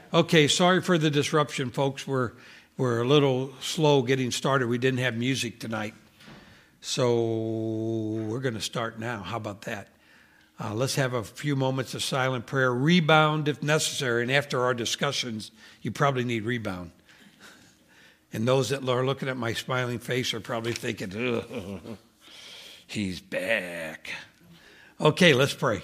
Okay, sorry for the disruption, folks. We're a little slow getting started. We didn't have music tonight. So we're going to start now. How about that? Let's have a few moments of silent prayer. Rebound if necessary. And after our discussions, you probably need rebound. And those that are looking at my smiling face are probably thinking, ugh, he's back. Okay, let's pray.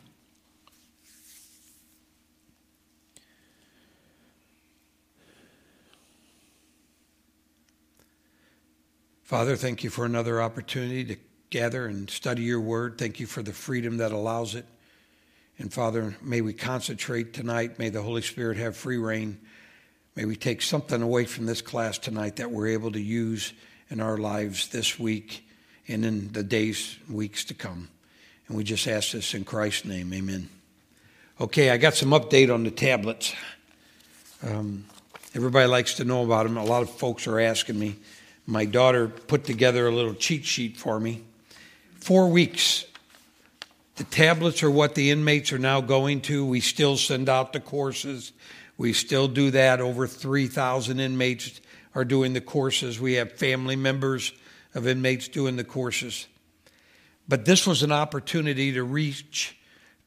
Father, thank you for another opportunity to gather and study your word. Thank you for the freedom that allows it. And Father, may we concentrate tonight. May the Holy Spirit have free reign. May we take something away from this class tonight that we're able to use in our lives this week and in the days, weeks to come. And we just ask this in Christ's name. Amen. Okay, I got some update on the tablets. Everybody likes to know about them. A lot of folks are asking me. My daughter put together a little cheat sheet for me. 4 weeks. The tablets are what the inmates are now going to. We still send out the courses. We still do that. Over 3,000 inmates are doing the courses. We have family members of inmates doing the courses. But this was an opportunity to reach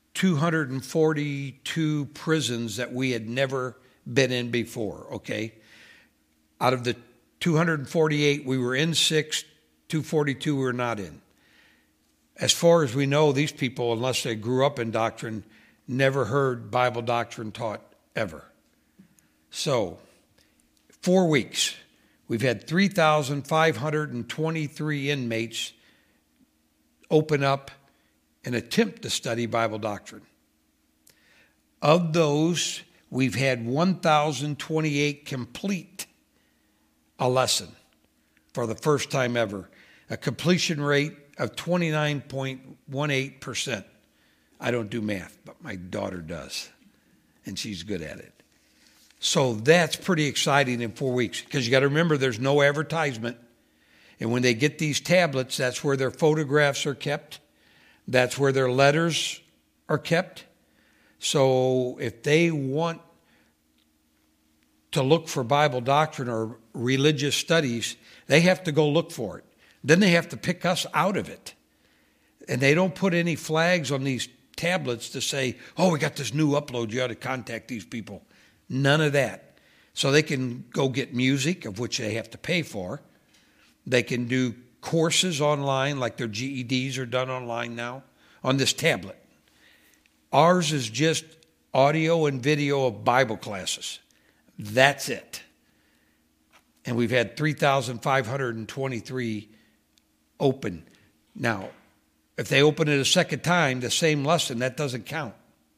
242 prisons that we had never been in before, okay? Out of the 248, we were in 6, 242 we were not in. As far as we know, these people, unless they grew up in doctrine, never heard Bible doctrine taught ever. So, 4 weeks, we've had 3,523 inmates open up and attempt to study Bible doctrine. Of those, we've had 1,028 complete a lesson for the first time ever. A completion rate of 29.18%. I don't do math, but my daughter does, and she's good at it. So that's pretty exciting in 4 weeks, because you got to remember there's no advertisement. And when they get these tablets, that's where their photographs are kept. That's where their letters are kept. So if they want to look for Bible doctrine or religious studies, they have to go look for it. Then they have to pick us out of it. And they don't put any flags on these tablets to say, oh, we got this new upload, you ought to contact these people. None of that. So they can go get music, of which they have to pay for. They can do courses online, like their GEDs are done online now, on this tablet. Ours is just audio and video of Bible classes. That's it. And we've had 3,523 open. Now, if they open it a second time, the same lesson, that doesn't count.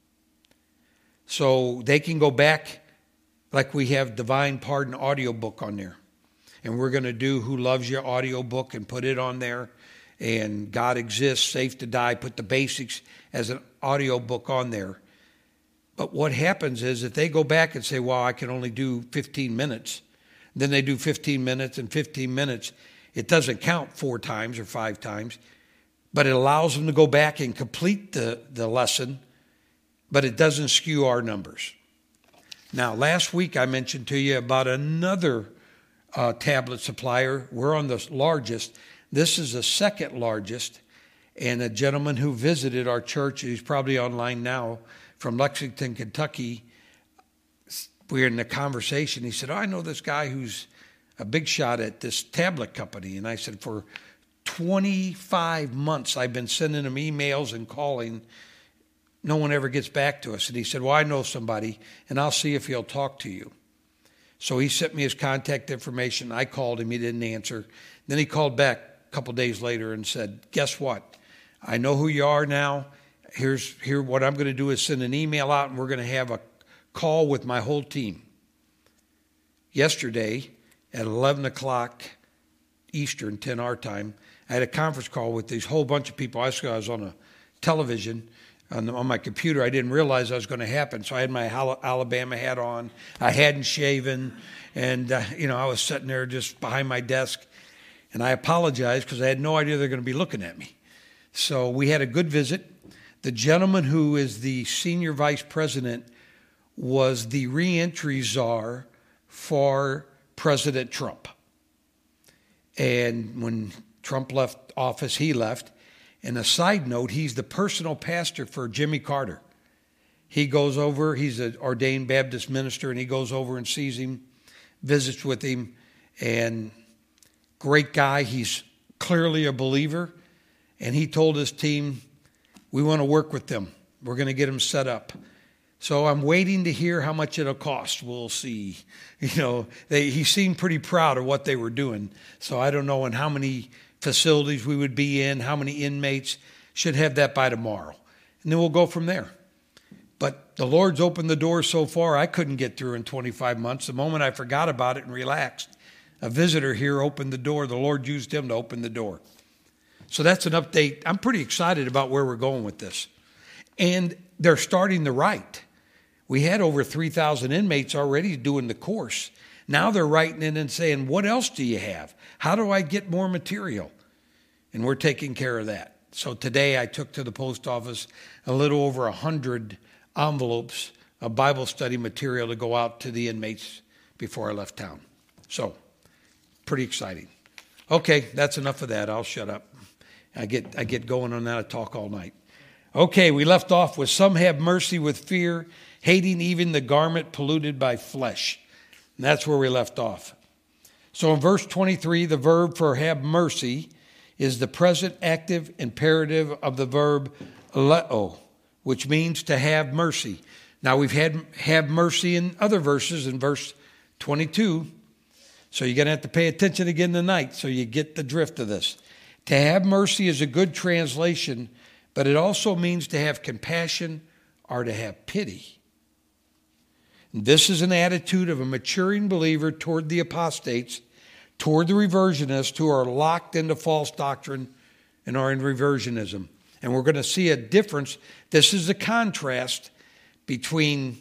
So they can go back, like we have Divine Pardon audiobook on there. And we're going to do Who Loves You audiobook and put it on there. And God Exists, Safe to Die, put the basics as an audiobook on there. But what happens is if they go back and say, well, I can only do 15 minutes, then they do 15 minutes and 15 minutes. It doesn't count 4 times or 5 times, but it allows them to go back and complete the lesson, but it doesn't skew our numbers. Now, last week I mentioned to you about another tablet supplier. We're on the largest. This is the second largest, and a gentleman who visited our church, he's probably online now, from Lexington, Kentucky, we were in a conversation. He said, oh, I know this guy who's a big shot at this tablet company. And I said, for 25 months, I've been sending him emails and calling. No one ever gets back to us. And he said, well, I know somebody, and I'll see if he'll talk to you. So he sent me his contact information. I called him. He didn't answer. Then he called back a couple days later and said, guess what? I know who you are now. Here, what I'm going to do is send an email out, and we're going to have a call with my whole team. Yesterday at 11 o'clock Eastern, 10 our time, I had a conference call with this whole bunch of people. I was on a television on my computer. I didn't realize that was going to happen, so I had my Alabama hat on. I hadn't shaven, and I was sitting there just behind my desk, and I apologized because I had no idea they were going to be looking at me. So we had a good visit. The gentleman who is the senior vice president was the reentry czar for President Trump. And when Trump left office, he left. And a side note, he's the personal pastor for Jimmy Carter. He goes over, he's an ordained Baptist minister, and he goes over and sees him, visits with him, and great guy. He's clearly a believer. And he told his team, we want to work with them. We're going to get them set up. So I'm waiting to hear how much it'll cost. We'll see. He seemed pretty proud of what they were doing. So I don't know in how many facilities we would be in, how many inmates. Should have that by tomorrow. And then we'll go from there. But the Lord's opened the door so far, I couldn't get through in 25 months. The moment I forgot about it and relaxed, a visitor here opened the door. The Lord used him to open the door. So that's an update. I'm pretty excited about where we're going with this. And they're starting to write. We had over 3,000 inmates already doing the course. Now they're writing in and saying, what else do you have? How do I get more material? And we're taking care of that. So today I took to the post office a little over 100 envelopes of Bible study material to go out to the inmates before I left town. So, pretty exciting. Okay, that's enough of that. I'll shut up. I get going on that. I talk all night. Okay, we left off with some have mercy with fear, hating even the garment polluted by flesh. And that's where we left off. So in verse 23, the verb for have mercy is the present active imperative of the verb leo, which means to have mercy. Now we've had have mercy in other verses in verse 22. So you're going to have to pay attention again tonight so you get the drift of this. To have mercy is a good translation, but it also means to have compassion or to have pity. This is an attitude of a maturing believer toward the apostates, toward the reversionists who are locked into false doctrine and are in reversionism. And we're going to see a difference. This is the contrast between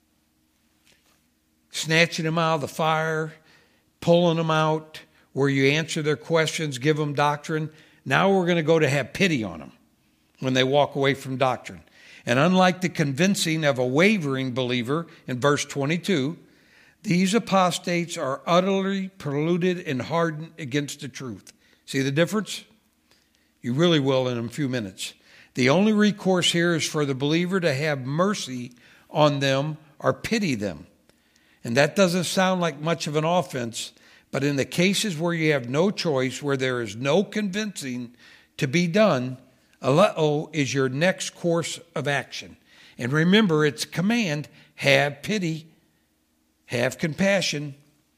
snatching them out of the fire, pulling them out, where you answer their questions, give them doctrine. Now we're going to go to have pity on them when they walk away from doctrine. And unlike the convincing of a wavering believer in verse 22, these apostates are utterly polluted and hardened against the truth. See the difference? You really will in a few minutes. The only recourse here is for the believer to have mercy on them or pity them. And that doesn't sound like much of an offense, but in the cases where you have no choice, where there is no convincing to be done, aleo is your next course of action. And remember, it's command, have pity, have compassion,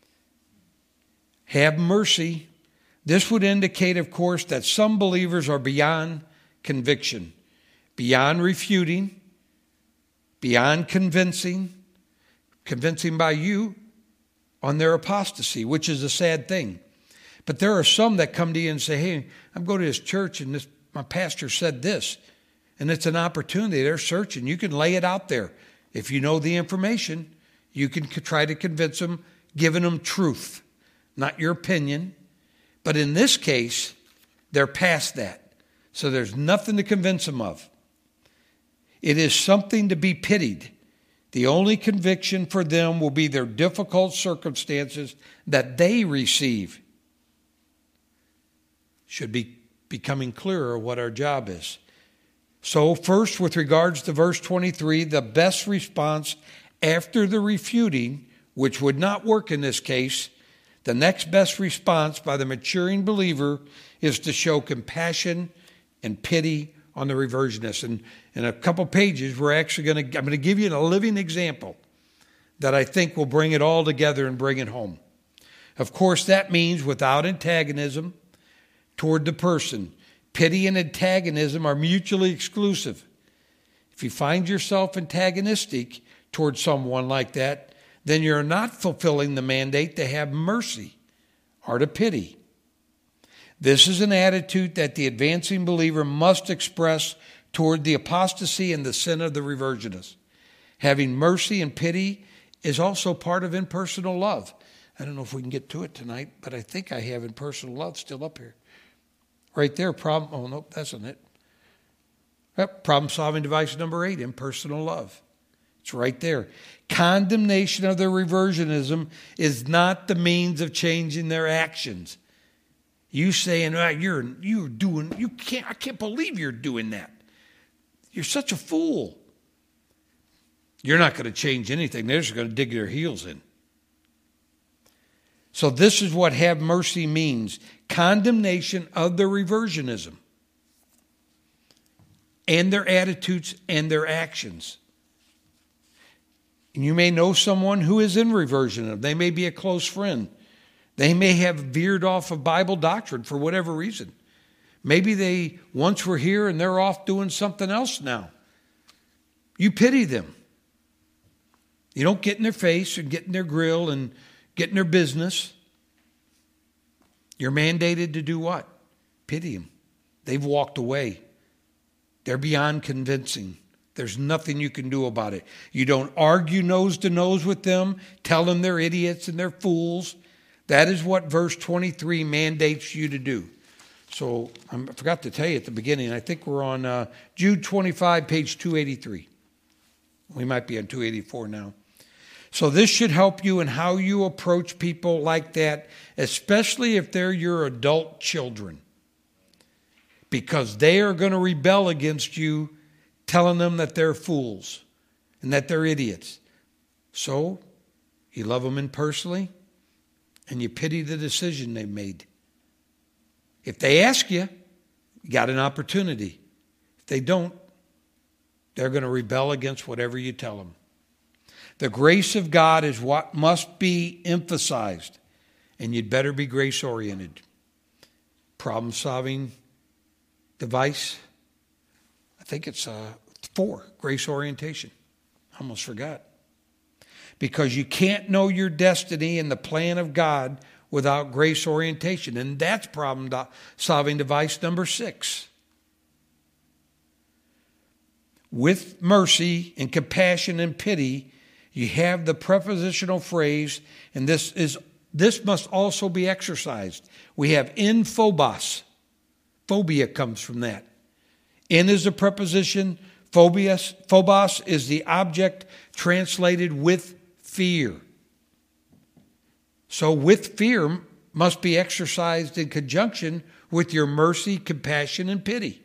have mercy. This would indicate, of course, that some believers are beyond conviction, beyond refuting, beyond convincing by you on their apostasy, which is a sad thing. But there are some that come to you and say, hey, I'm going to this church and my pastor said this. And it's an opportunity. They're searching. You can lay it out there. If you know the information, you can try to convince them, giving them truth, not your opinion. But in this case, they're past that. So there's nothing to convince them of. It is something to be pitied. The only conviction for them will be their difficult circumstances that they receive. Should be becoming clearer what our job is. So first, with regards to verse 23, the best response after the refuting, which would not work in this case, the next best response by the maturing believer is to show compassion and pity on the reversionist. And in a couple pages, I'm going to give you a living example that I think will bring it all together and bring it home. Of course, that means without antagonism toward the person. Pity and antagonism are mutually exclusive. If you find yourself antagonistic toward someone like that, then you're not fulfilling the mandate to have mercy or to pity. This is an attitude that the advancing believer must express toward the apostasy and the sin of the reversionist. Having mercy and pity is also part of impersonal love. I don't know if we can get to it tonight, but I think I have impersonal love still up here. Right there, oh, nope, that's not it. Problem-solving device number 8, impersonal love. It's right there. Condemnation of their reversionism is not the means of changing their actions. You saying, I can't believe you're doing that. You're such a fool. You're not going to change anything. They're just going to dig their heels in. So this is what have mercy means. Condemnation of their reversionism and their attitudes and their actions. And you may know someone who is in reversionism. They may be a close friend. They may have veered off of Bible doctrine for whatever reason. Maybe they once were here and they're off doing something else now. You pity them. You don't get in their face and get in their grill and get in their business. You're mandated to do what? Pity them. They've walked away. They're beyond convincing. There's nothing you can do about it. You don't argue nose to nose with them, tell them they're idiots and they're fools. That is what verse 23 mandates you to do. So I forgot to tell you at the beginning, I think we're on Jude 25, page 283. We might be on 284 now. So this should help you in how you approach people like that, especially if they're your adult children. Because they are going to rebel against you, telling them that they're fools and that they're idiots. So you love them impersonally and you pity the decision they've made. If they ask you, you got an opportunity. If they don't, they're going to rebel against whatever you tell them. The grace of God is what must be emphasized, and you'd better be grace-oriented. Problem-solving device, I think it's 4, grace orientation. I almost forgot. Because you can't know your destiny and the plan of God without grace orientation, and that's problem-solving device number 6. With mercy and compassion and pity, you have the prepositional phrase, and this must also be exercised. We have in phobos. Phobia comes from that. In is the preposition. Phobos is the object translated with fear. So with fear must be exercised in conjunction with your mercy, compassion, and pity.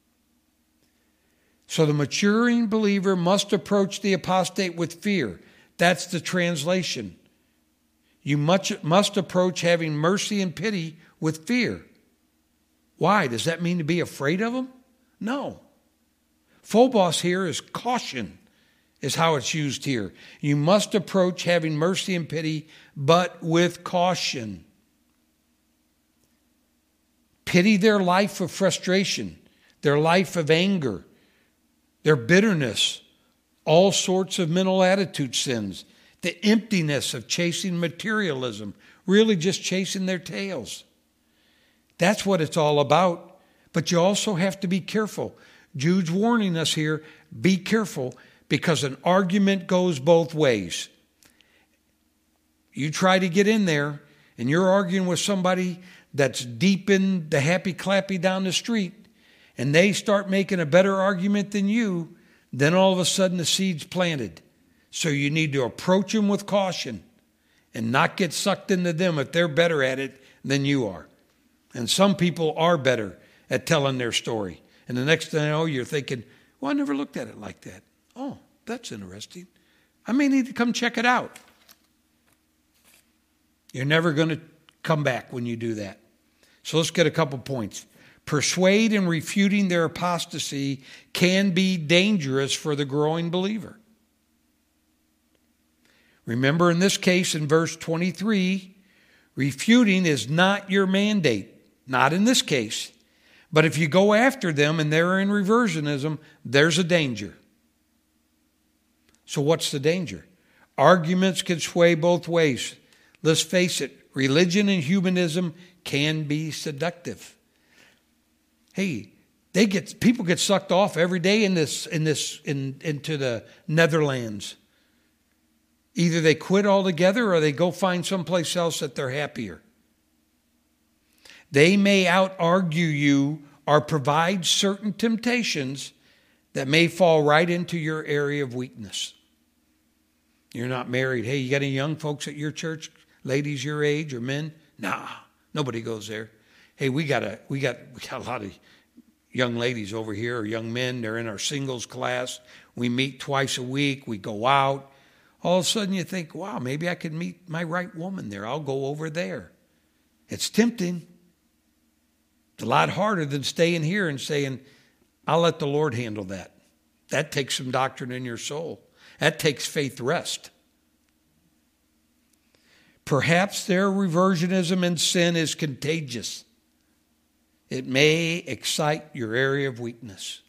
So the maturing believer must approach the apostate with fear. That's the translation. You must approach having mercy and pity with fear. Why? Does that mean to be afraid of them? No. Phobos here is caution, is how it's used here. You must approach having mercy and pity, but with caution. Pity their life of frustration, their life of anger, their bitterness, all sorts of mental attitude sins, the emptiness of chasing materialism, really just chasing their tails. That's what it's all about. But you also have to be careful. Jude's warning us here, be careful, because an argument goes both ways. You try to get in there and you're arguing with somebody that's deep in the happy clappy down the street, and they start making a better argument than you, then all of a sudden the seed's planted. So you need to approach them with caution and not get sucked into them if they're better at it than you are. And some people are better at telling their story. And the next thing you know, you're thinking, well, I never looked at it like that. Oh, that's interesting. I may need to come check it out. You're never going to come back when you do that. So let's get a couple points. Persuade and refuting their apostasy can be dangerous for the growing believer. Remember in this case, in verse 23, refuting is not your mandate. Not in this case. But if you go after them and they're in reversionism, there's a danger. So what's the danger? Arguments can sway both ways. Let's face it, religion and humanism can be seductive. Hey, people get sucked off every day into the Netherlands. Either they quit altogether or they go find someplace else that they're happier. They may out-argue you or provide certain temptations that may fall right into your area of weakness. You're not married. Hey, you got any young folks at your church? Ladies your age or men? Nah, nobody goes there. Hey, we got a lot of young ladies over here, or young men. They're in our singles class. We meet twice a week. We go out. All of a sudden you think, wow, maybe I could meet my right woman there. I'll go over there. It's tempting. It's a lot harder than staying here and saying, I'll let the Lord handle that. That takes some doctrine in your soul. That takes faith rest. Perhaps their reversionism and sin is contagious. It may excite your area of weakness.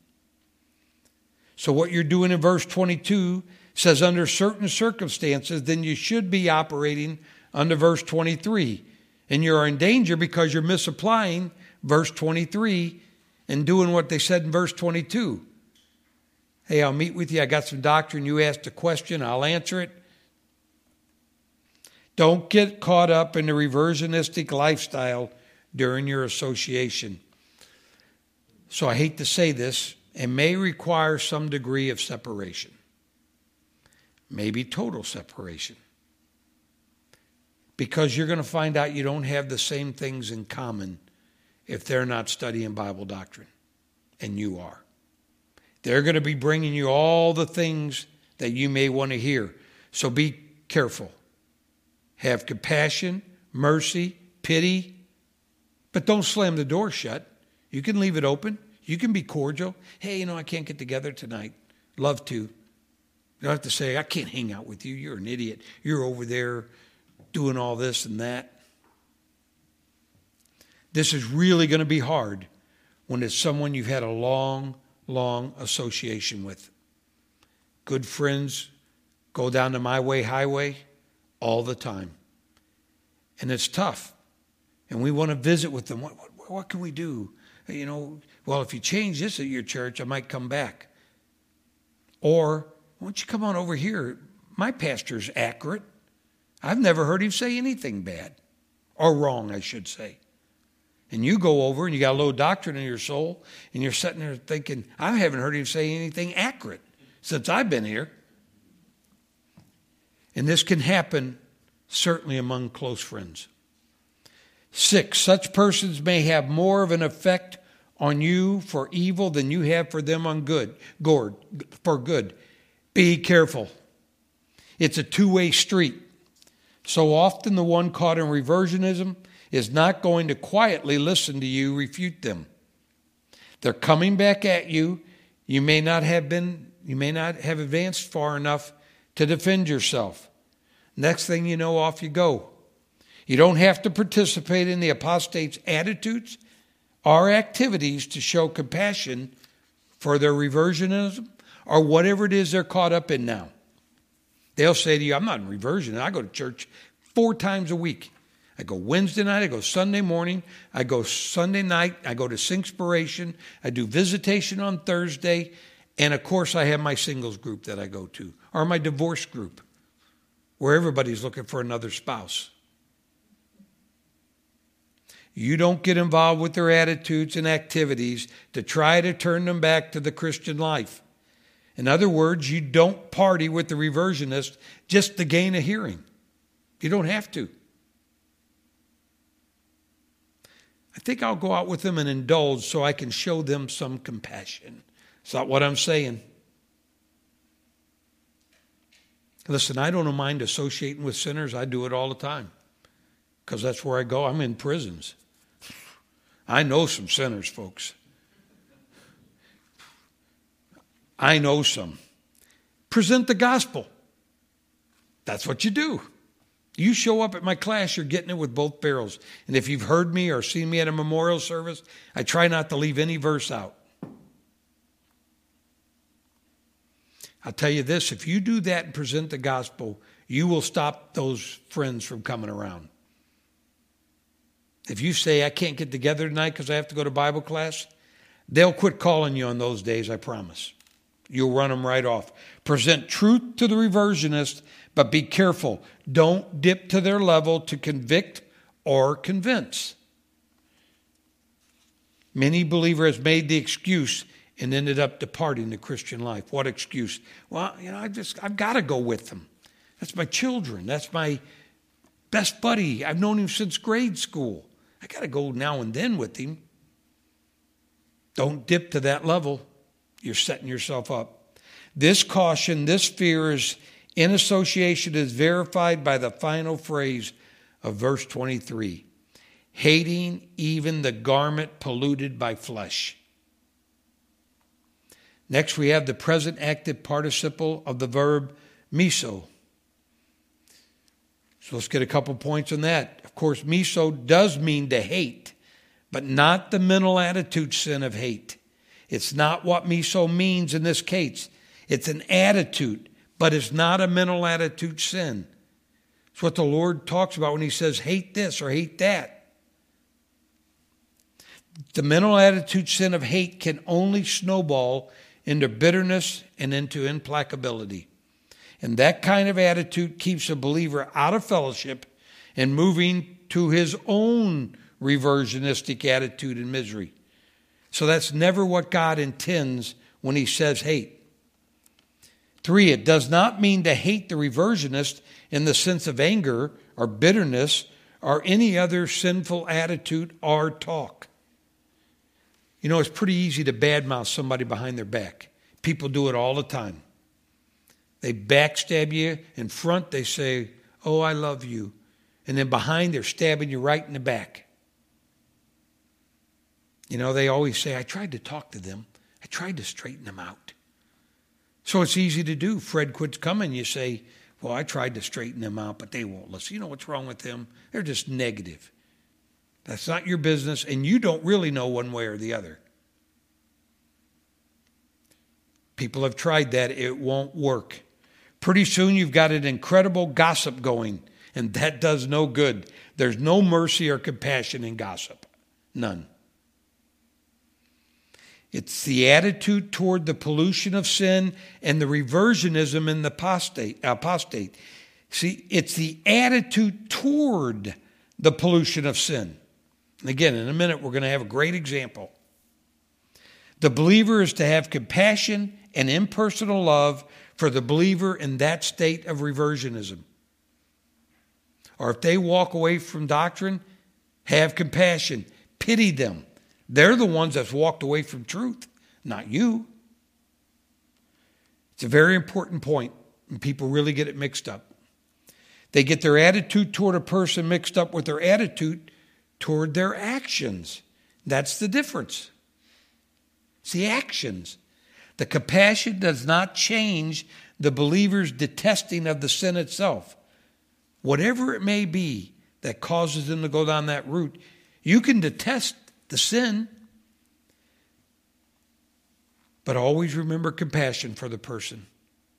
So what you're doing in verse 22 says under certain circumstances, then you should be operating under verse 23. And you're in danger because you're misapplying verse 23 and doing what they said in verse 22. Hey, I'll meet with you. I got some doctrine. You asked a question. I'll answer it. Don't get caught up in the reversionistic lifestyle during your association. So I hate to say this, it may require some degree of separation. Maybe total separation. Because you're going to find out you don't have the same things in common if they're not studying Bible doctrine, and you are. They're going to be bringing you all the things that you may want to hear. So be careful. Have compassion, mercy, pity, but don't slam the door shut. You can leave it open. You can be cordial. Hey, I can't get together tonight. Love to. You don't have to say, I can't hang out with you. You're an idiot. You're over there doing all this and that. This is really going to be hard when it's someone you've had a long association with. Good friends go down the my way highway all the time. And it's tough. And we want to visit with them. What can we do? Well, if you change this at your church, I might come back. Or, why don't you come on over here? My pastor's accurate. I've never heard him say anything bad. Or wrong, I should say. And you go over and you got a low doctrine in your soul, and you're sitting there thinking, I haven't heard him say anything accurate since I've been here. And this can happen certainly among close friends. 6, such persons may have more of an effect on you for evil than you have for them for good. Be careful. It's a two-way street. So often the one caught in reversionism is not going to quietly listen to you refute them. They're coming back at you. You may not have advanced far enough to defend yourself. Next thing you know, off you go. You don't have to participate in the apostates' attitudes or activities to show compassion for their reversionism or whatever it is they're caught up in now. They'll say to you, I'm not in reversion. I go to church 4 times a week. I go Wednesday night, I go Sunday morning, I go Sunday night, I go to Singspiration, I do visitation on Thursday, and of course I have my singles group that I go to, or my divorce group, where everybody's looking for another spouse. You don't get involved with their attitudes and activities to try to turn them back to the Christian life. In other words, you don't party with the reversionist just to gain a hearing. You don't have to. I think I'll go out with them and indulge so I can show them some compassion. It's not what I'm saying. Listen, I don't mind associating with sinners. I do it all the time because that's where I go. I'm in prisons. I know some sinners, folks. I know some. Present the gospel. That's what you do. You show up at my class, you're getting it with both barrels. And if you've heard me or seen me at a memorial service, I try not to leave any verse out. I'll tell you this, if you do that and present the gospel, you will stop those friends from coming around. If you say, I can't get together tonight because I have to go to Bible class, they'll quit calling you on those days, I promise. You'll run them right off. Present truth to the reversionist, but be careful. Don't dip to their level to convict or convince. Many believers made the excuse and ended up departing the Christian life. What excuse? Well, I've got to go with them. That's my children. That's my best buddy. I've known him since grade school. I got to go now and then with him. Don't dip to that level. You're setting yourself up. This caution, this fear is in association is verified by the final phrase of verse 23. Hating even the garment polluted by flesh. Next we have the present active participle of the verb miso. So let's get a couple points on that. Of course, miso does mean to hate, but not the mental attitude sin of hate. It's not what miso means in this case. It's an attitude, but it's not a mental attitude sin. It's what the Lord talks about when he says hate this or hate that. The mental attitude sin of hate can only snowball into bitterness and into implacability. And that kind of attitude keeps a believer out of fellowship and moving to his own reversionistic attitude and misery. So that's never what God intends when he says hate. 3, it does not mean to hate the reversionist in the sense of anger or bitterness or any other sinful attitude or talk. You know, it's pretty easy to badmouth somebody behind their back. People do it all the time. They backstab you. In front, they say, oh, I love you. And then behind, they're stabbing you right in the back. You know, they always say, I tried to talk to them. I tried to straighten them out. So it's easy to do. Fred quits coming. You say, well, I tried to straighten them out, but they won't listen. You know what's wrong with them? They're just negative. That's not your business, and you don't really know one way or the other. People have tried that. It won't work. Pretty soon you've got an incredible gossip going, and that does no good. There's no mercy or compassion in gossip. None. It's the attitude toward the pollution of sin and the reversionism in the apostate. See, it's the attitude toward the pollution of sin. And again, in a minute, we're going to have a great example. The believer is to have compassion and impersonal love for the believer in that state of reversionism. Or if they walk away from doctrine, have compassion, pity them. They're the ones that's walked away from truth, not you. It's a very important point, and people really get it mixed up. They get their attitude toward a person mixed up with their attitude toward their actions. That's the difference. It's the actions. The compassion does not change the believer's detesting of the sin itself. Whatever it may be that causes them to go down that route, you can detest the sin, but always remember compassion for the person.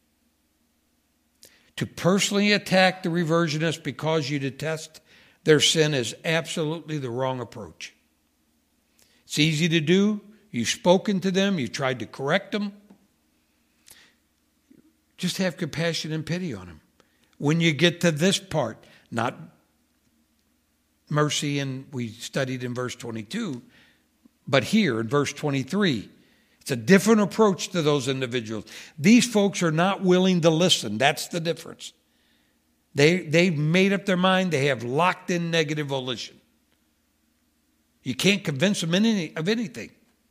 To personally attack the reversionist because you detest their sin is absolutely the wrong approach. It's easy to do. You've spoken to them. You tried to correct them. Just have compassion and pity on them. When you get to this part, not mercy, and we studied in verse 22, but here in verse 23, it's a different approach to those individuals. These folks are not willing to listen. That's the difference. They've made up their mind. They have locked in negative volition. You can't convince them of anything.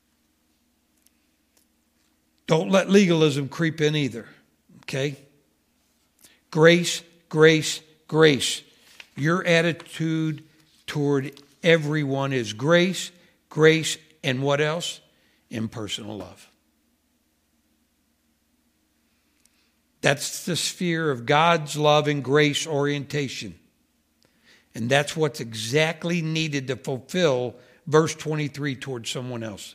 Don't let legalism creep in either. Okay? Grace, grace, grace. Your attitude toward everyone is grace, grace, and what else? Impersonal love. That's the sphere of God's love and grace orientation. And that's what's exactly needed to fulfill verse 23 towards someone else.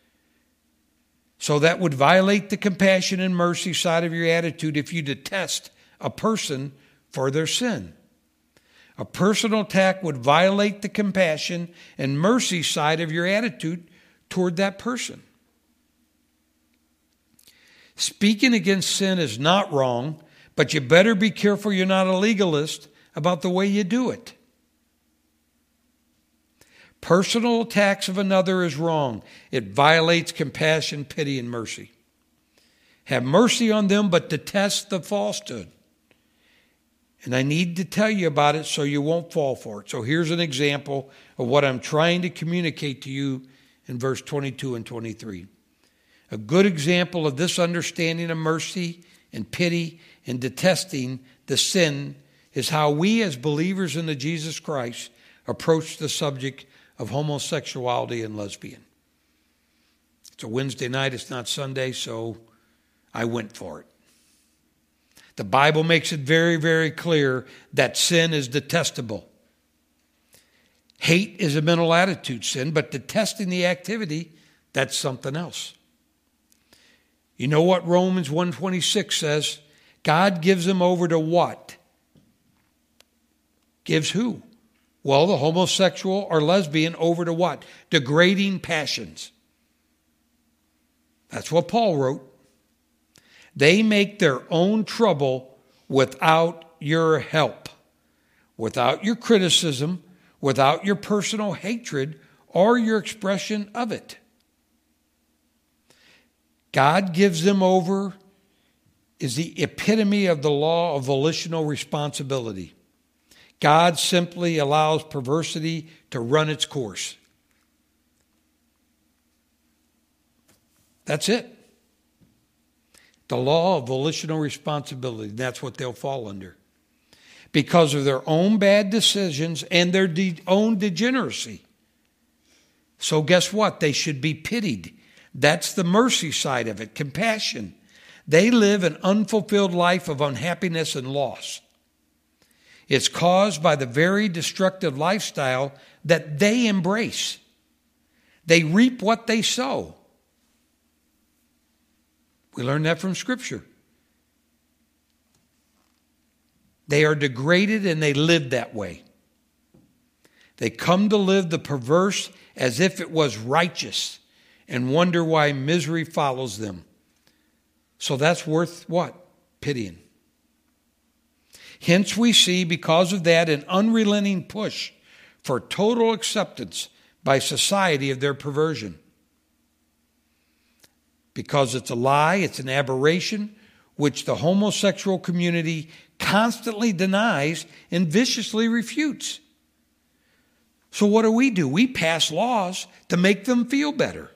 So that would violate the compassion and mercy side of your attitude if you detest a person for their sin. A personal attack would violate the compassion and mercy side of your attitude toward that person. Speaking against sin is not wrong, but you better be careful you're not a legalist about the way you do it. Personal attacks of another is wrong. It violates compassion, pity, and mercy. Have mercy on them, but detest the falsehood. And I need to tell you about it so you won't fall for it. So here's an example of what I'm trying to communicate to you in verse 22 and 23. A good example of this understanding of mercy and pity and detesting the sin is how we as believers in the Jesus Christ approach the subject of homosexuality and lesbian. It's a Wednesday night, it's not Sunday, so I went for it. The Bible makes it very, very clear that sin is detestable. Hate is a mental attitude sin, but detesting the activity, that's something else. You know what Romans 1:26 says? God gives them over to what? Gives who? Well, the homosexual or lesbian over to what? Degrading passions. That's what Paul wrote. They make their own trouble without your help, without your criticism, without your personal hatred or your expression of it. God gives them over is the epitome of the law of volitional responsibility. God simply allows perversity to run its course. That's it. The law of volitional responsibility. That's what they'll fall under. Because of their own bad decisions and their own degeneracy. So guess what? They should be pitied. That's the mercy side of it, compassion. They live an unfulfilled life of unhappiness and loss. It's caused by the very destructive lifestyle that they embrace. They reap what they sow. We learn that from Scripture. They are degraded and they live that way. They come to live the perverse as if it was righteous and wonder why misery follows them. So that's worth what? Pitying. Hence we see, because of that, an unrelenting push for total acceptance by society of their perversion. Because it's a lie, it's an aberration, which the homosexual community constantly denies and viciously refutes. So what do? We pass laws to make them feel better.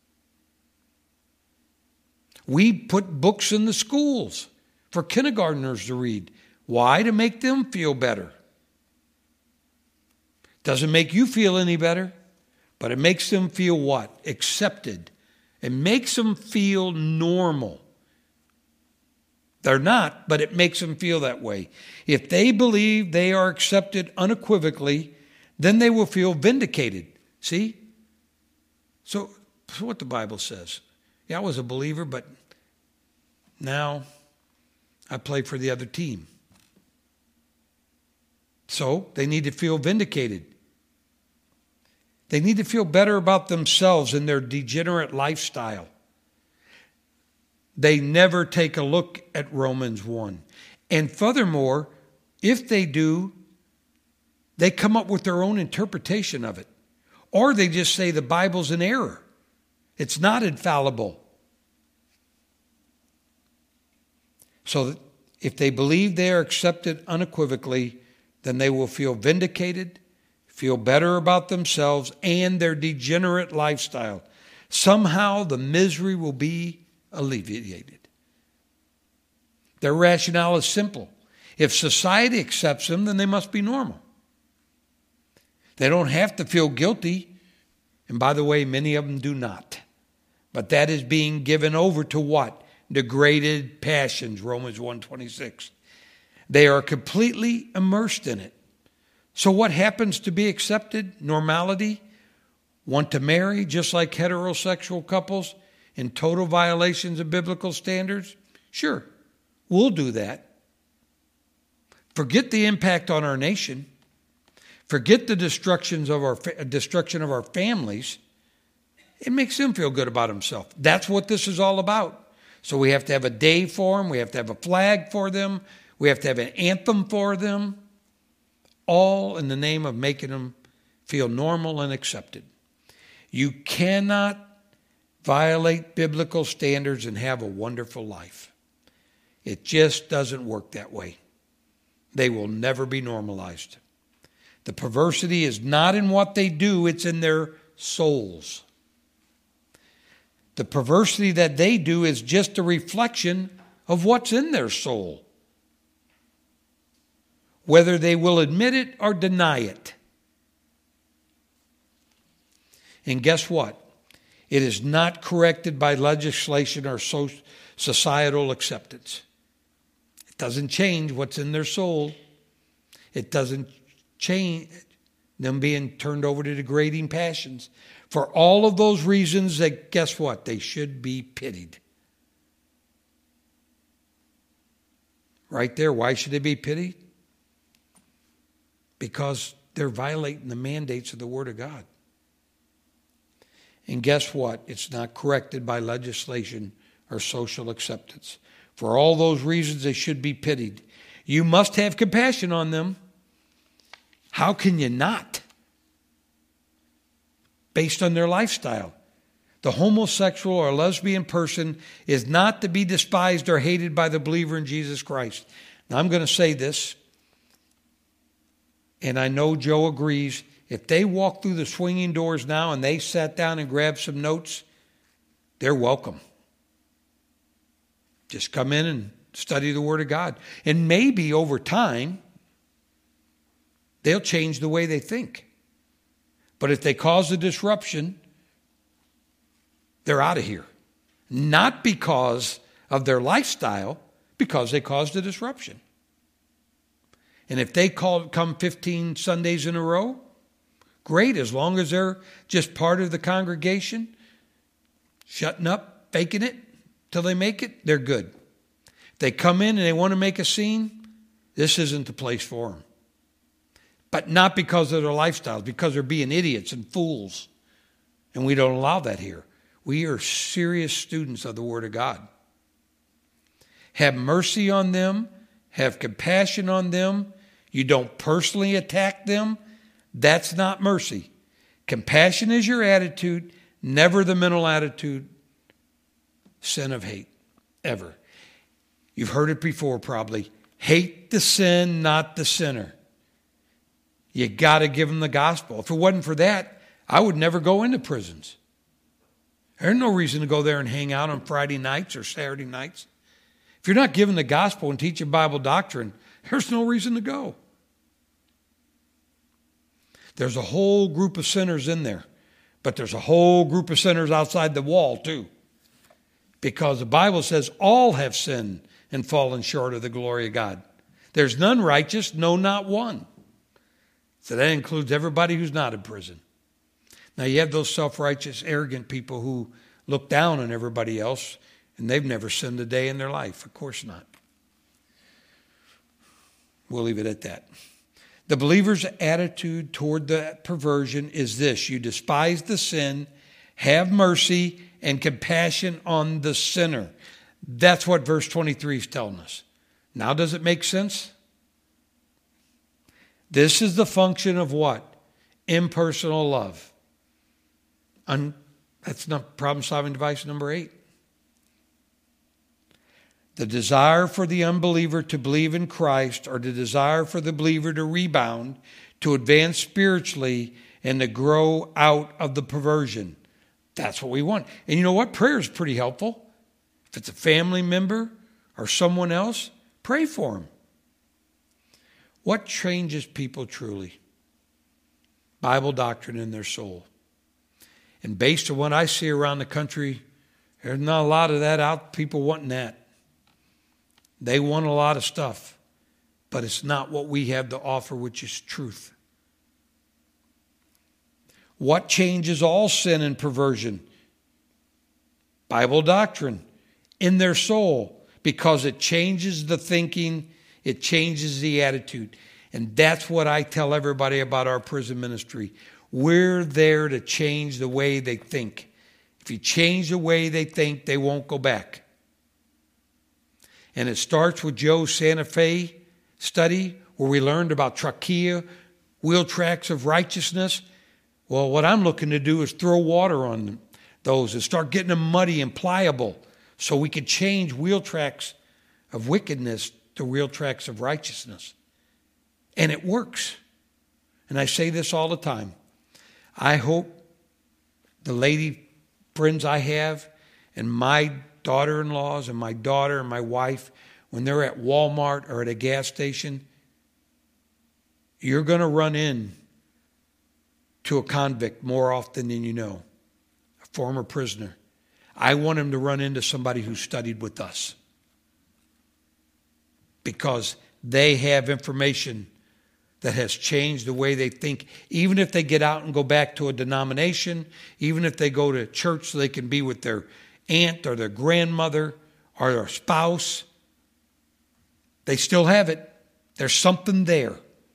We put books in the schools for kindergartners to read. Why? To make them feel better. Doesn't make you feel any better, but it makes them feel what? Accepted. It makes them feel normal. They're not, but it makes them feel that way. If they believe they are accepted unequivocally, then they will feel vindicated. See? So what the Bible says. Yeah, I was a believer, but now I play for the other team. So they need to feel vindicated. They need to feel better about themselves and their degenerate lifestyle. They never take a look at Romans 1. And furthermore, if they do, they come up with their own interpretation of it. Or they just say the Bible's in error. It's not infallible. So that if they believe they are accepted unequivocally, then they will feel vindicated, feel better about themselves and their degenerate lifestyle. Somehow the misery will be alleviated. Their rationale is simple. If society accepts them, then they must be normal. They don't have to feel guilty. And by the way, many of them do not. But that is being given over to what? Degraded passions, Romans 1:26. They are completely immersed in it. So what happens to be accepted? Normality? Want to marry just like heterosexual couples in total violations of biblical standards? Sure, we'll do that. Forget the impact on our nation. Forget the destruction of our families. It makes them feel good about themselves. That's what this is all about. So we have to have a day for them. We have to have a flag for them. We have to have an anthem for them. All in the name of making them feel normal and accepted. You cannot violate biblical standards and have a wonderful life. It just doesn't work that way. they will never be normalized. The perversity is not in what they do, it's in their souls. The perversity that they do is just a reflection of what's in their soul, whether they will admit it or deny it. And guess what? It is not corrected by legislation or societal acceptance. It doesn't change what's in their soul. It doesn't change them being turned over to degrading passions. For all of those reasons, that guess what? They should be pitied. Right there, why should they be pitied? Because they're violating the mandates of the Word of God. And guess what? It's not corrected by legislation or social acceptance. For all those reasons, they should be pitied. You must have compassion on them. How can you not? Based on their lifestyle. The homosexual or lesbian person is not to be despised or hated by the believer in Jesus Christ. Now, I'm going to say this, and I know Joe agrees. If they walk through the swinging doors now and they sat down and grabbed some notes, they're welcome. Just come in and study the Word of God. And maybe over time, they'll change the way they think. But if they cause a disruption, they're out of here. Not because of their lifestyle, because they caused a disruption. And if they come 15 Sundays in a row, great, as long as they're just part of the congregation, shutting up, faking it till they make it, they're good. If they come in and they want to make a scene, this isn't the place for them. But not because of their lifestyles, because they're being idiots and fools. And we don't allow that here. We are serious students of the Word of God. Have mercy on them. Have compassion on them. You don't personally attack them. That's not mercy. Compassion is your attitude, never the mental attitude. Sin of hate, ever. You've heard it before probably. Hate the sin, not the sinner. You got to give them the gospel. If it wasn't for that, I would never go into prisons. There's no reason to go there and hang out on Friday nights or Saturday nights. If you're not giving the gospel and teaching Bible doctrine, there's no reason to go. There's a whole group of sinners in there, but there's a whole group of sinners outside the wall too. Because the Bible says all have sinned and fallen short of the glory of God. There's none righteous, no, not one. So that includes everybody who's not in prison. Now you have those self-righteous, arrogant people who look down on everybody else, and they've never sinned a day in their life. Of course not. We'll leave it at that. The believer's attitude toward the perversion is this: you despise the sin, have mercy and compassion on the sinner. That's what verse 23 is telling us. Now, does it make sense? This is the function of what? Impersonal love. That's not problem-solving device number 8. The desire for the unbeliever to believe in Christ, or the desire for the believer to rebound, to advance spiritually, and to grow out of the perversion. That's what we want. And you know what? Prayer is pretty helpful. If it's a family member or someone else, pray for them. What changes people truly? Bible doctrine in their soul. And based on what I see around the country, there's not a lot of that out, people wanting that. They want a lot of stuff, but it's not what we have to offer, which is truth. What changes all sin and perversion? Bible doctrine in their soul, because it changes the thinking, it changes the attitude. And that's what I tell everybody about our prison ministry. We're there to change the way they think. If you change the way they think, they won't go back. And it starts with Joe's Santa Fe study, where we learned about trachea, wheel tracks of righteousness. Well, what I'm looking to do is throw water on those and start getting them muddy and pliable, so we could change wheel tracks of wickedness to wheel tracks of righteousness. And it works. And I say this all the time. I hope the lady friends I have and my daughter-in-laws and my daughter and my wife, when they're at Walmart or at a gas station, you're going to run in to a convict more often than you know, a former prisoner. I want them to run into somebody who studied with us because they have information that has changed the way they think. Even if they get out and go back to a denomination, even if they go to church so they can be with their aunt or their grandmother or their spouse, they still have it. There's something there.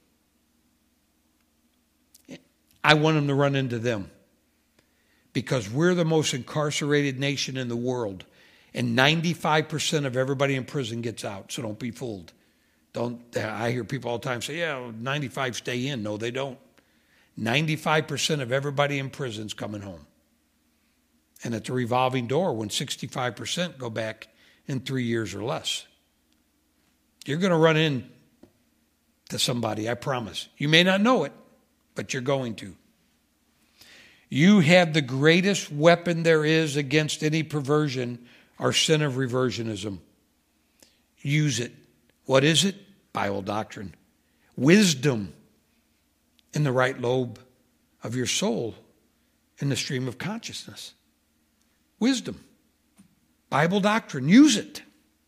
I want them to run into them because we're the most incarcerated nation in the world, and 95% of everybody in prison gets out, so don't be fooled. I hear people all the time say, yeah, 95 stay in. No, they don't. 95% of everybody in prison's coming home. And it's a revolving door when 65% go back in 3 years or less. You're going to run into somebody, I promise. You may not know it, but you're going to. You have the greatest weapon there is against any perversion, our sin of reversionism. Use it. What is it? Bible doctrine. Wisdom in the right lobe of your soul in the stream of consciousness. Wisdom. Bible doctrine. Use it.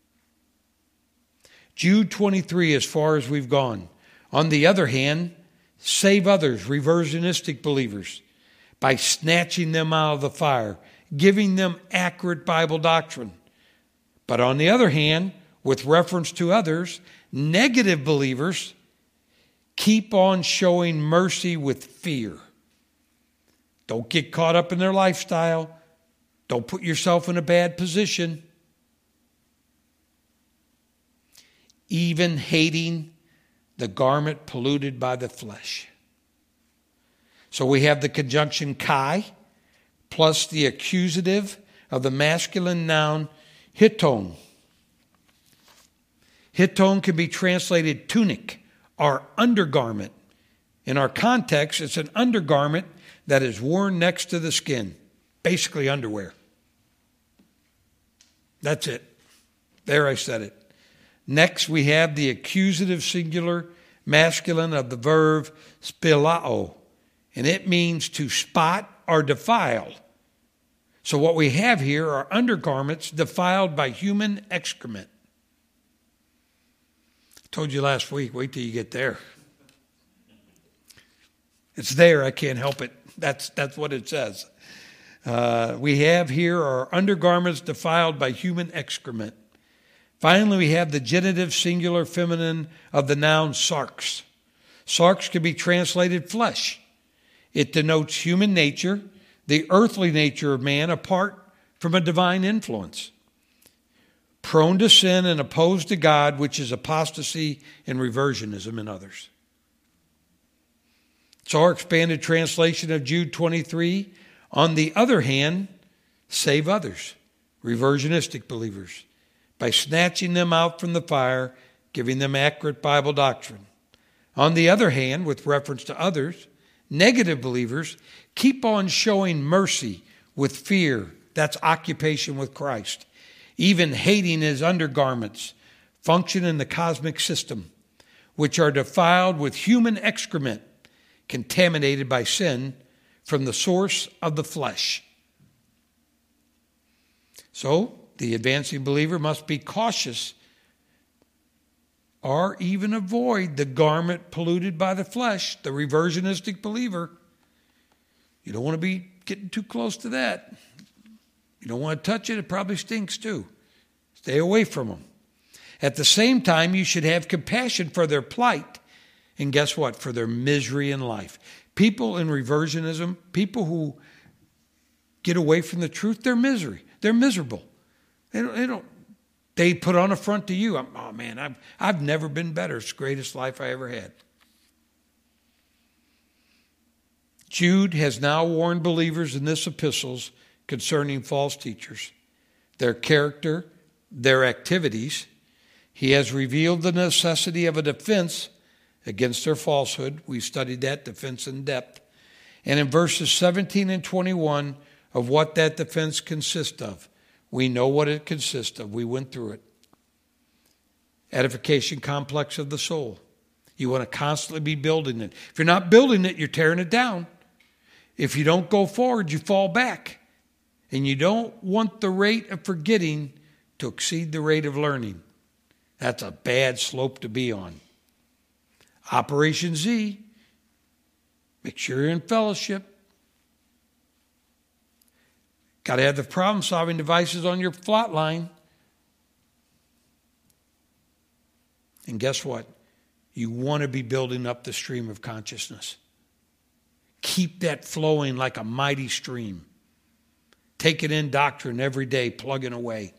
Jude 23, as far as we've gone. On the other hand, save others, reversionistic believers, by snatching them out of the fire, giving them accurate Bible doctrine. But on the other hand, with reference to others, negative believers, keep on showing mercy with fear. Don't get caught up in their lifestyle. Don't put yourself in a bad position. Even hating the garment polluted by the flesh. So we have the conjunction kai plus the accusative of the masculine noun hiton. Hiton can be translated tunic or undergarment. In our context, it's an undergarment that is worn next to the skin. Basically underwear. That's it. There, I said it. Next, we have the accusative singular masculine of the verb spilao. And it means to spot or defile. So what we have here are undergarments defiled by human excrement. I told you last week, wait till you get there. It's there, I can't help it. That's what it says. We have here our undergarments defiled by human excrement. Finally, we have the genitive singular feminine of the noun sarx. Sarx can be translated flesh. It denotes human nature, the earthly nature of man apart from a divine influence. Prone to sin and opposed to God, which is apostasy and reversionism in others. So our expanded translation of Jude 23, on the other hand, save others, reversionistic believers, by snatching them out from the fire, giving them accurate Bible doctrine. On the other hand, with reference to others, negative believers, keep on showing mercy with fear. That's occupation with Christ. Even hating his undergarments, function in the cosmic system, which are defiled with human excrement, contaminated by sin from the source of the flesh. So, the advancing believer must be cautious or even avoid the garment polluted by the flesh, the reversionistic believer. You don't want to be getting too close to that. You don't want to touch it. It probably stinks too. Stay away from them. At the same time, you should have compassion for their plight. And guess what? For their misery in life. People in reversionism, people who get away from the truth, they're misery. They're miserable. They put on a front to you. Oh man, I've never been better. It's the greatest life I ever had. Jude has now warned believers in this epistles concerning false teachers, their character, their activities. He has revealed the necessity of a defense against their falsehood. We studied that defense in depth. And in verses 17 and 21 of what that defense consists of. We know what it consists of. We went through it. Edification complex of the soul. You want to constantly be building it. If you're not building it, you're tearing it down. If you don't go forward, you fall back. And you don't want the rate of forgetting to exceed the rate of learning. That's a bad slope to be on. Operation Z. Make sure you're in fellowship. Got to have the problem-solving devices on your flat line. And guess what? You want to be building up the stream of consciousness. Keep that flowing like a mighty stream. Take it in doctrine every day, plugging away.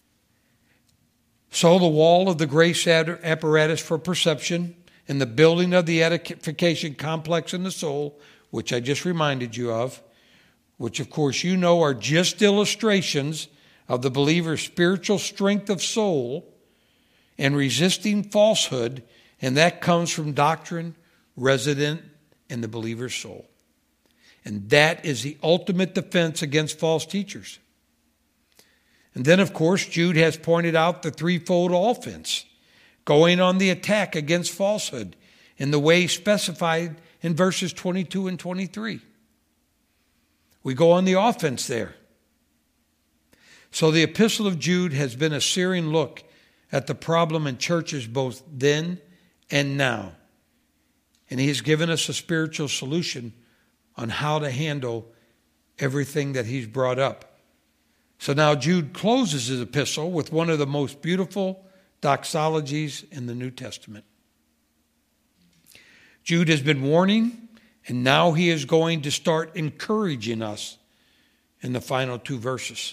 So the wall of the grace apparatus for perception and the building of the edification complex in the soul, which I just reminded you of, which of course you know are just illustrations of the believer's spiritual strength of soul and resisting falsehood, and that comes from doctrine resident in the believer's soul. And that is the ultimate defense against false teachers. And then, of course, Jude has pointed out the threefold offense, going on the attack against falsehood in the way specified in verses 22 and 23. We go on the offense there. So the epistle of Jude has been a searing look at the problem in churches both then and now. And he has given us a spiritual solution on how to handle everything that he's brought up. So now Jude closes his epistle with one of the most beautiful doxologies in the New Testament. Jude has been warning, and now he is going to start encouraging us in the final two verses.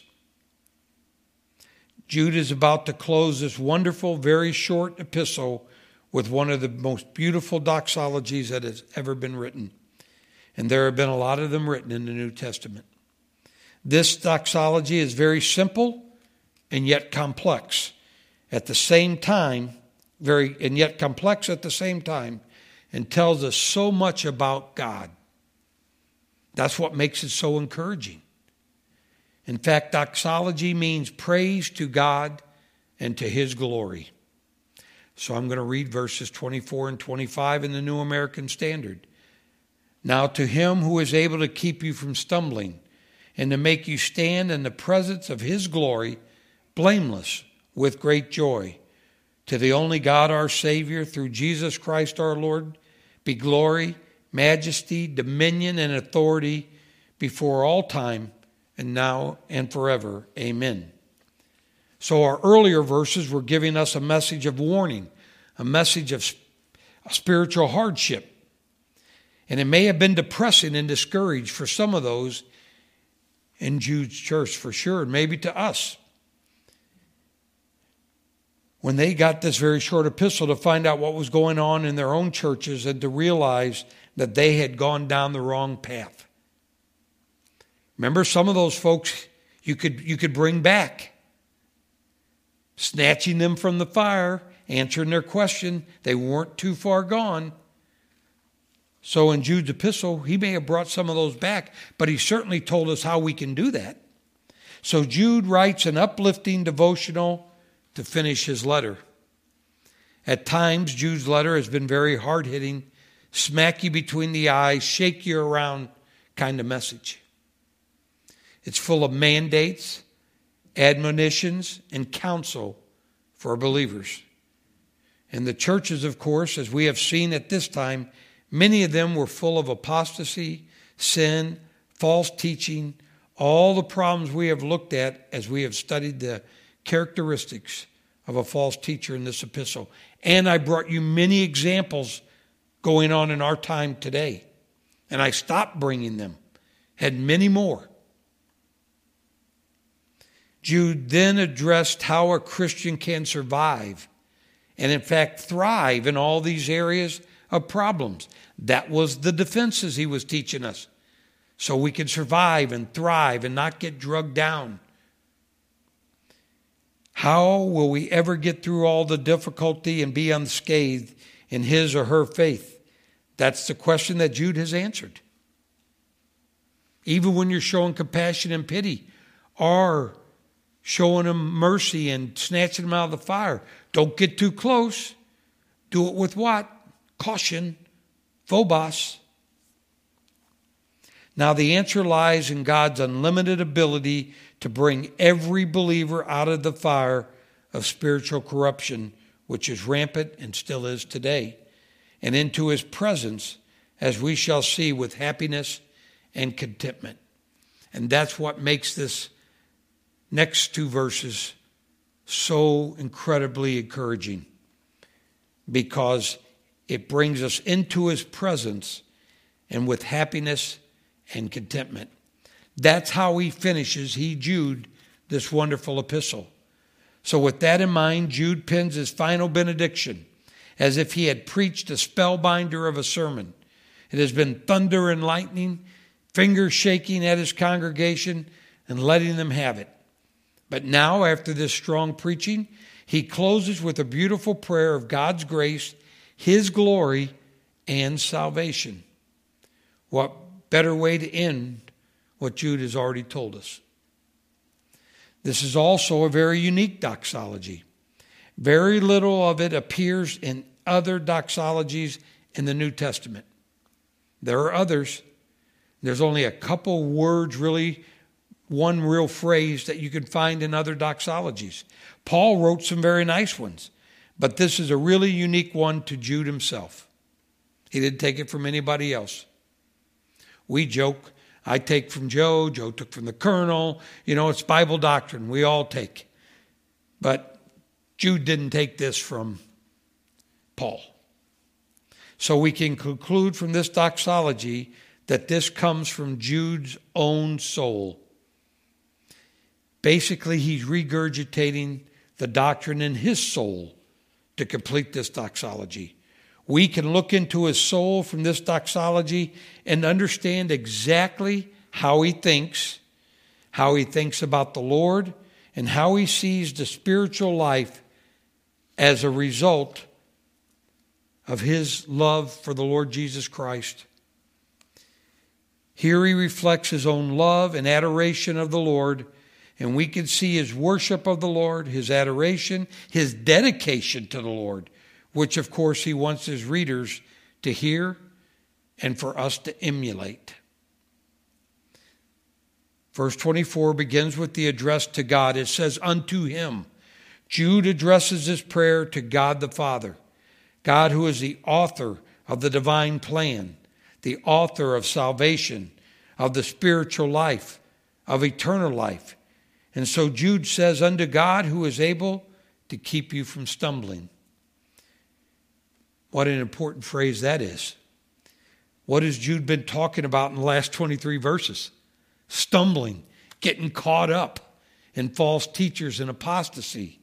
Jude is about to close this wonderful, very short epistle with one of the most beautiful doxologies that has ever been written. And there have been a lot of them written in the New Testament. This doxology is very simple and yet complex at the same time, and yet complex at the same time, and tells us so much about God. That's what makes it so encouraging. In fact, doxology means praise to God and to his glory. So I'm going to read verses 24 and 25 in the New American Standard. Now to him who is able to keep you from stumbling and to make you stand in the presence of his glory, blameless with great joy, to the only God our Savior, through Jesus Christ our Lord, be glory, majesty, dominion, and authority before all time, and now and forever. Amen. So our earlier verses were giving us a message of warning, a message of spiritual hardship. And it may have been depressing and discouraged for some of those in Jude's church, for sure, and maybe to us, when they got this very short epistle to find out what was going on in their own churches and to realize that they had gone down the wrong path. Remember, some of those folks you could bring back, snatching them from the fire, answering their question. They weren't too far gone. So in Jude's epistle, he may have brought some of those back, but he certainly told us how we can do that. So Jude writes an uplifting devotional to finish his letter. At times, Jude's letter has been very hard-hitting, smack you between the eyes, shake you around kind of message. It's full of mandates, admonitions, and counsel for believers. And the churches, of course, as we have seen at this time, many of them were full of apostasy, sin, false teaching, all the problems we have looked at as we have studied the characteristics of a false teacher in this epistle. And I brought you many examples going on in our time today. And I stopped bringing them. Had many more. Jude then addressed how a Christian can survive and in fact thrive in all these areas of problems. That was the defenses he was teaching us. So we can survive and thrive and not get drugged down. How will we ever get through all the difficulty and be unscathed in his or her faith? That's the question that Jude has answered. Even when you're showing compassion and pity, or showing them mercy and snatching them out of the fire, don't get too close. Do it with what? Caution, phobos. Now the answer lies in God's unlimited ability to bring every believer out of the fire of spiritual corruption, which is rampant and still is today, and into his presence, as we shall see, with happiness and contentment. And that's what makes this next two verses so incredibly encouraging, because it brings us into his presence and with happiness and contentment. That's how he finishes, Jude, this wonderful epistle. So with that in mind, Jude pens his final benediction as if he had preached a spellbinder of a sermon. It has been thunder and lightning, fingers shaking at his congregation and letting them have it. But now, after this strong preaching, he closes with a beautiful prayer of God's grace, his glory, and salvation. What better way to end what Jude has already told us? This is also a very unique doxology. Very little of it appears in other doxologies in the New Testament. There are others. There's only a couple words, really, one real phrase that you can find in other doxologies. Paul wrote some very nice ones, but this is a really unique one to Jude himself. He didn't take it from anybody else. We joke, I take from Joe took from the colonel. It's Bible doctrine. We all take. But Jude didn't take this from Paul. So we can conclude from this doxology that this comes from Jude's own soul. Basically, he's regurgitating the doctrine in his soul to complete this doxology. We can look into his soul from this doxology and understand exactly how he thinks about the Lord, and how he sees the spiritual life as a result of his love for the Lord Jesus Christ. Here he reflects his own love and adoration of the Lord, and we can see his worship of the Lord, his adoration, his dedication to the Lord, which of course he wants his readers to hear and for us to emulate. Verse 24 begins with the address to God. It says, unto him. Jude addresses his prayer to God the Father, God who is the author of the divine plan, the author of salvation, of the spiritual life, of eternal life. And so Jude says, unto God who is able to keep you from stumbling. What an important phrase that is. What has Jude been talking about in the last 23 verses? Stumbling, getting caught up in false teachers and apostasy.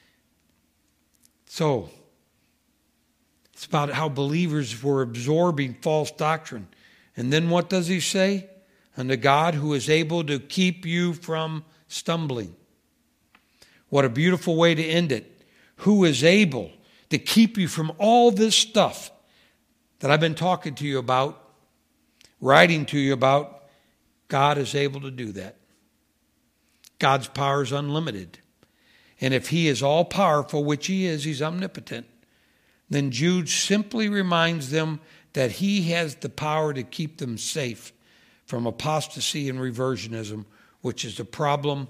So, it's about how believers were absorbing false doctrine. And then what does he say? Unto God who is able to keep you from stumbling. What a beautiful way to end it. Who is able to keep you from all this stuff that I've been talking to you about, writing to you about. God is able to do that. God's power is unlimited. And if he is all powerful, which he is, he's omnipotent, then Jude simply reminds them that he has the power to keep them safe from apostasy and reversionism, which is the problem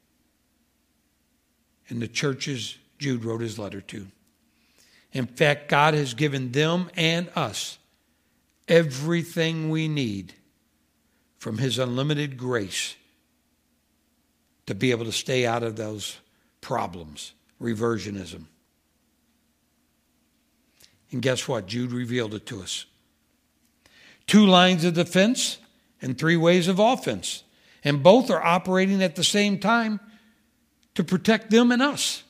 in the churches Jude wrote his letter to. In fact, God has given them and us everything we need from his unlimited grace to be able to stay out of those problems, reversionism. And guess what? Jude revealed it to us. 2 lines of defense and 3 ways of offense. And both are operating at the same time to protect them and us.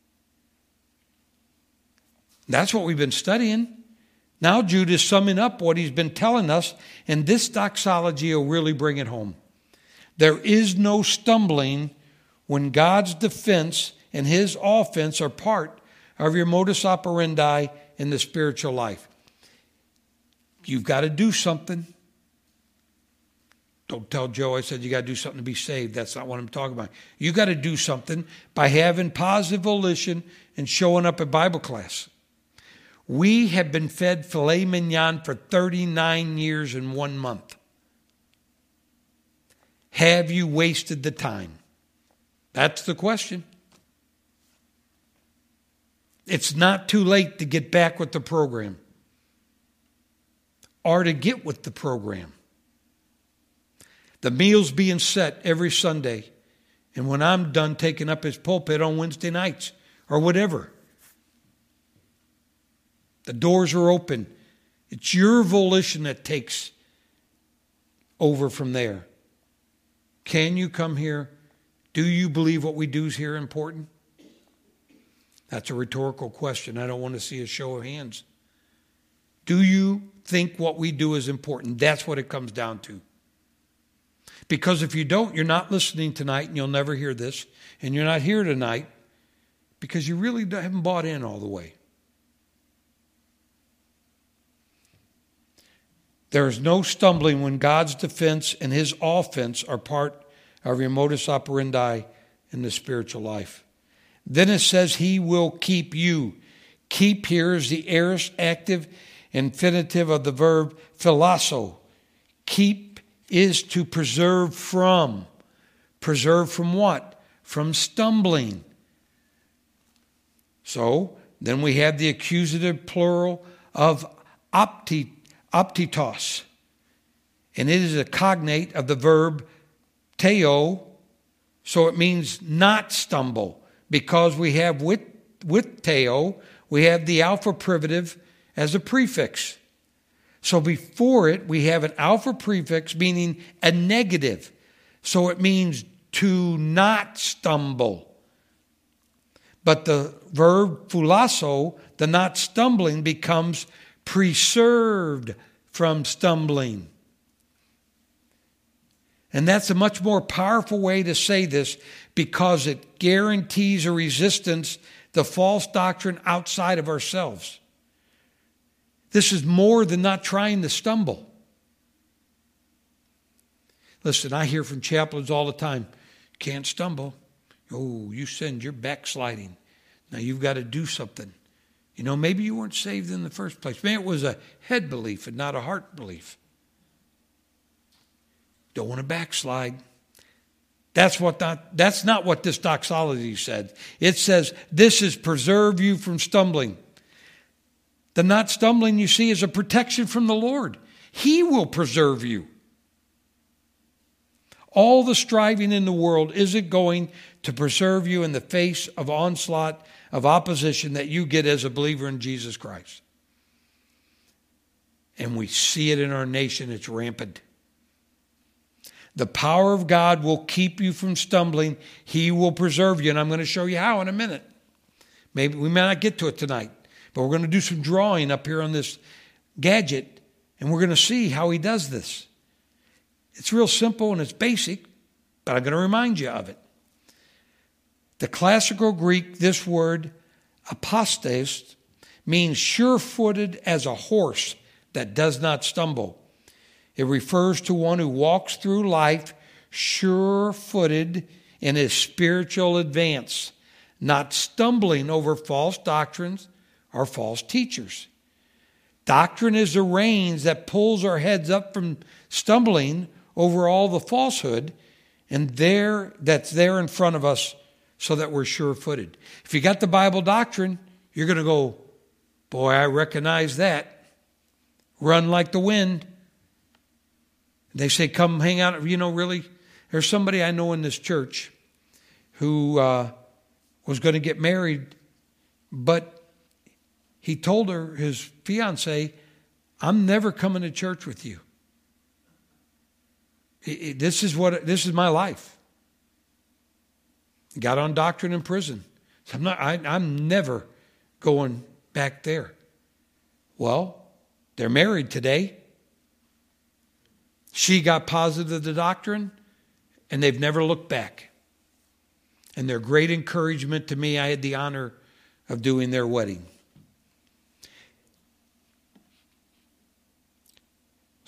That's what we've been studying. Now Jude is summing up what he's been telling us, and this doxology will really bring it home. There is no stumbling when God's defense and his offense are part of your modus operandi in the spiritual life. You've got to do something. Don't tell Joe I said you got to do something to be saved. That's not what I'm talking about. You got to do something by having positive volition and showing up at Bible class. We have been fed filet mignon for 39 years in 1 month. Have you wasted the time? That's the question. It's not too late to get back with the program or to get with the program. The meal's being set every Sunday. And when I'm done taking up his pulpit on Wednesday nights or whatever, the doors are open. It's your volition that takes over from there. Can you come here? Do you believe what we do is here important? That's a rhetorical question. I don't want to see a show of hands. Do you think what we do is important? That's what it comes down to. Because if you don't, you're not listening tonight and you'll never hear this. And you're not here tonight because you really haven't bought in all the way. There is no stumbling when God's defense and his offense are part of your modus operandi in the spiritual life. Then it says he will keep you. Keep here is the aorist active infinitive of the verb philasso. Keep is to preserve from. Preserve from what? From stumbling. So, then we have the accusative plural of optitos. And it is a cognate of the verb teo. So it means not stumble. Because we have with teo, we have the alpha privative as a prefix. So before it, we have an alpha prefix meaning a negative. So it means to not stumble. But the verb phulasso, the not stumbling, becomes preserved from stumbling. And that's a much more powerful way to say this because it guarantees a resistance to false doctrine outside of ourselves. This is more than not trying to stumble. Listen, I hear from chaplains all the time, can't stumble. Oh, you sinned, you're backsliding. Now you've got to do something. You know, maybe you weren't saved in the first place. Maybe it was a head belief and not a heart belief. Don't want to backslide. That's not what this doxology said. It says, this is preserve you from stumbling. The not stumbling, you see, is a protection from the Lord. He will preserve you. All the striving in the world isn't going to preserve you in the face of onslaught of opposition that you get as a believer in Jesus Christ. And we see it in our nation. It's rampant. The power of God will keep you from stumbling. He will preserve you. And I'm going to show you how in a minute. Maybe we may not get to it tonight. But we're going to do some drawing up here on this gadget, and we're going to see how he does this. It's real simple and it's basic, but I'm going to remind you of it. The classical Greek, this word, apostes, means sure-footed as a horse that does not stumble. It refers to one who walks through life sure-footed in his spiritual advance, not stumbling over false doctrines or false teachers. Doctrine is the reins that pulls our heads up from stumbling over all the falsehood and that's there in front of us so that we're sure-footed. If you got the Bible doctrine, you're going to go, boy, I recognize that. Run like the wind. They say, come hang out. You know, really, there's somebody I know in this church who was going to get married, but he told her, his fiance, I'm never coming to church with you. This is my life. Got on doctrine in prison. So I'm never going back there. Well, they're married today. She got positive to the doctrine, and they've never looked back. And they're great encouragement to me. I had the honor of doing their wedding.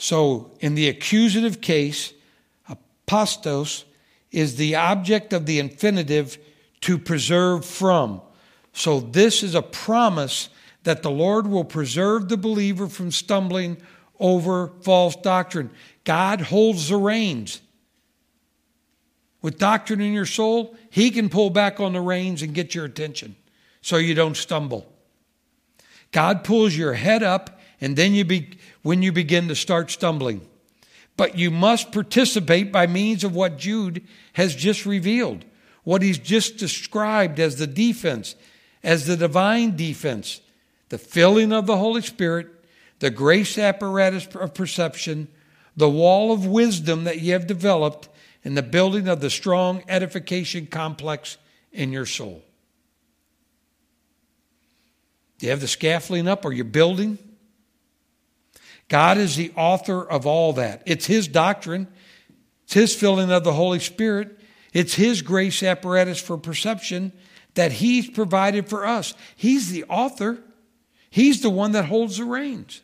So in the accusative case, apostos is the object of the infinitive to preserve from. So this is a promise that the Lord will preserve the believer from stumbling over false doctrine. God holds the reins. With doctrine in your soul, He can pull back on the reins and get your attention so you don't stumble. God pulls your head up, and then when you begin to start stumbling. But you must participate by means of what Jude has just revealed, what he's just described as the defense, as the divine defense, the filling of the Holy Spirit, the grace apparatus of perception, the wall of wisdom that you have developed, and the building of the strong edification complex in your soul. Do you have the scaffolding up? Are you building? God is the author of all that. It's His doctrine. It's His filling of the Holy Spirit. It's His grace apparatus for perception that He's provided for us. He's the author. He's the one that holds the reins.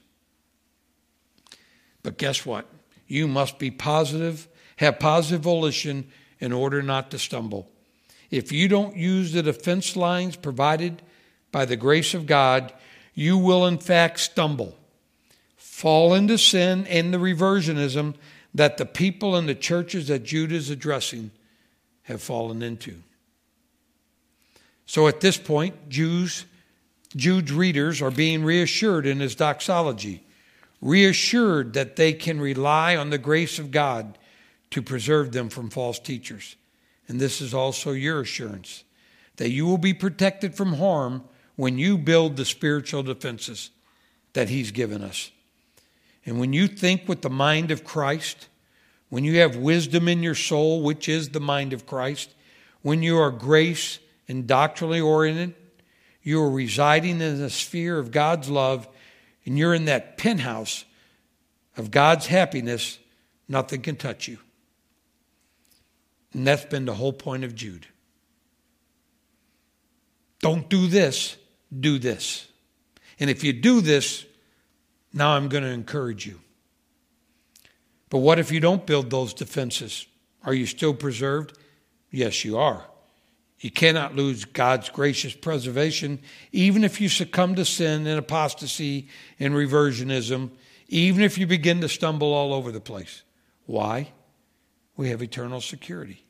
But guess what? You must be positive, have positive volition in order not to stumble. If you don't use the defense lines provided by the grace of God, you will in fact stumble, fall into sin and the reversionism that the people in the churches that Jude is addressing have fallen into. So at this point, Jude's readers are being reassured in his doxology, reassured that they can rely on the grace of God to preserve them from false teachers. And this is also your assurance, that you will be protected from harm when you build the spiritual defenses that He's given us. And when you think with the mind of Christ, when you have wisdom in your soul, which is the mind of Christ, when you are grace and doctrinally oriented, you are residing in the sphere of God's love, and you're in that penthouse of God's happiness, nothing can touch you. And that's been the whole point of Jude. Don't do this, do this. And if you do this, now I'm going to encourage you. But what if you don't build those defenses? Are you still preserved? Yes, you are. You cannot lose God's gracious preservation, even if you succumb to sin and apostasy and reversionism, even if you begin to stumble all over the place. Why? We have eternal security.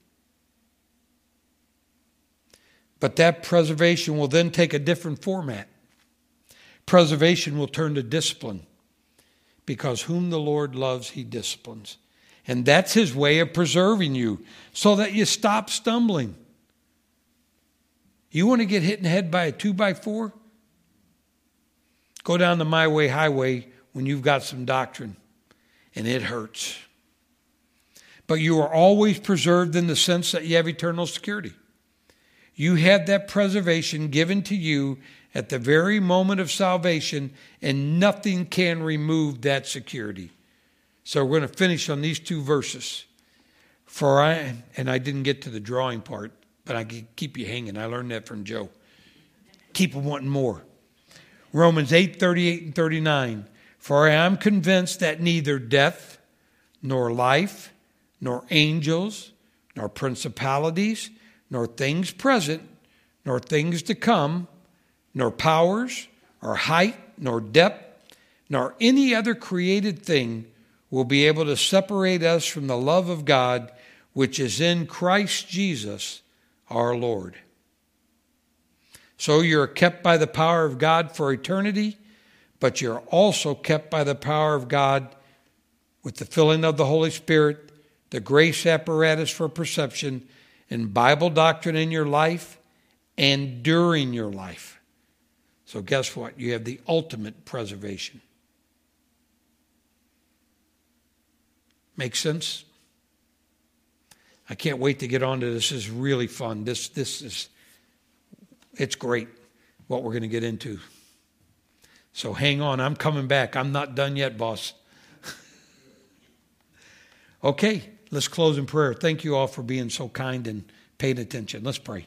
But that preservation will then take a different format. Preservation will turn to discipline, because whom the Lord loves, He disciplines. And that's His way of preserving you so that you stop stumbling. You want to get hit in the head by a 2x4? Go down the My Way highway when you've got some doctrine, and it hurts. But you are always preserved in the sense that you have eternal security. You have that preservation given to you at the very moment of salvation, and nothing can remove that security. So we're going to finish on these two verses. I didn't get to the drawing part, but I can keep you hanging. I learned that from Joe. Keep wanting more. Romans 8:38 and 39. For I am convinced that neither death, nor life, nor angels, nor principalities, nor things present, nor things to come, nor powers, or height, nor depth, nor any other created thing will be able to separate us from the love of God, which is in Christ Jesus our Lord. So you're kept by the power of God for eternity, but you're also kept by the power of God with the filling of the Holy Spirit, the grace apparatus for perception, and Bible doctrine in your life and during your life. So guess what? You have the ultimate preservation. Make sense? I can't wait to get on to this. This is really fun. It's great what we're going to get into. So hang on. I'm coming back. I'm not done yet, boss. Okay, let's close in prayer. Thank you all for being so kind and paying attention. Let's pray.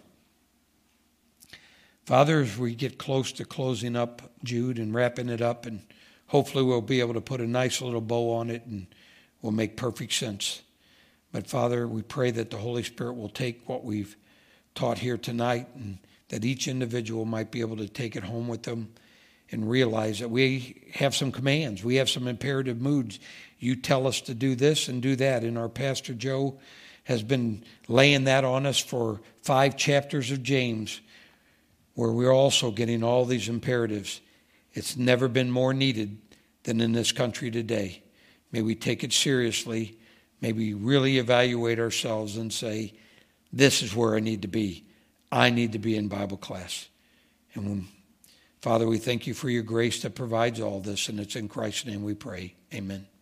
Father, as we get close to closing up Jude and wrapping it up and hopefully we'll be able to put a nice little bow on it and will make perfect sense. But Father, we pray that the Holy Spirit will take what we've taught here tonight and that each individual might be able to take it home with them and realize that we have some commands. We have some imperative moods. You tell us to do this and do that. And our Pastor Joe has been laying that on us for 5 chapters of James, where we're also getting all these imperatives. It's never been more needed than in this country today. May we take it seriously. May we really evaluate ourselves and say, this is where I need to be. I need to be in Bible class. And Father, we thank you for your grace that provides all this, and it's in Christ's name we pray. Amen.